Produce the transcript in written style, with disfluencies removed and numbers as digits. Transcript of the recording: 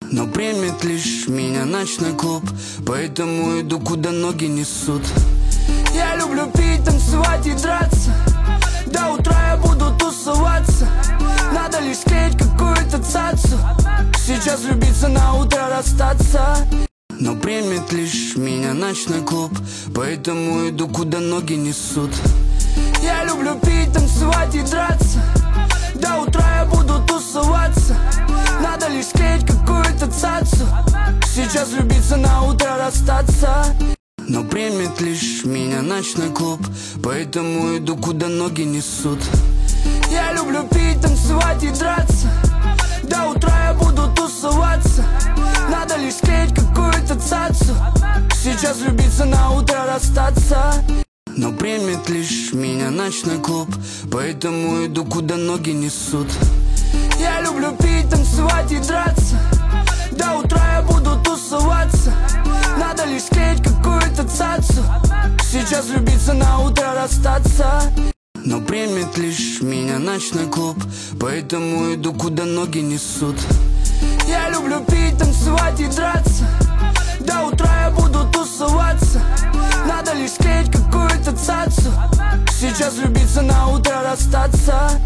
но примет лишь меня ночной клуб. Поэтому иду, куда ноги несут. Я люблю пить, танцевать и драться. До утра я буду тусоваться. Надо лишь склеить какую-то цацу. Сейчас влюбиться, на утро расстаться. Но примет лишь меня ночной клуб. Поэтому иду, куда ноги несут. Я люблю пить, танцевать и драться. До утра я буду тусоваться. Надо лишь склеить какую-то цацу. Сейчас влюбиться, на утро расстаться. Но примет лишь меня ночной клуб. Поэтому иду, куда ноги несут. Я люблю пить, танцевать и драться. До утра я буду тусоваться. Надо лишь склеить какую-то цацу. Сейчас влюбиться, на утро расстаться. Но примет лишь меня ночной клуб. Поэтому иду, куда ноги несут. Я люблю пить, танцевать и драться. До утра я буду тусоваться. Надо лишь склеить какую-то цацу. Сейчас влюбиться, на утро расстаться. Но примет лишь меня ночной клуб. Поэтому иду, куда ноги несут. Я люблю пить, танцевать и драться. До утра я буду тусоваться. Надо лишь склеить какую-то цацу. Сейчас влюбиться, на утро расстаться.